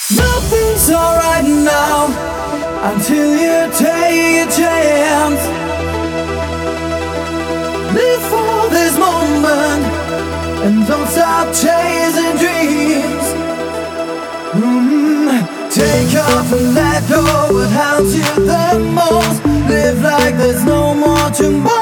Nothing's alright now until you take a chance. Live for this moment and don't stop chasing dreams. Take off and let go what haunts you the most. Live like there's no more tomorrow.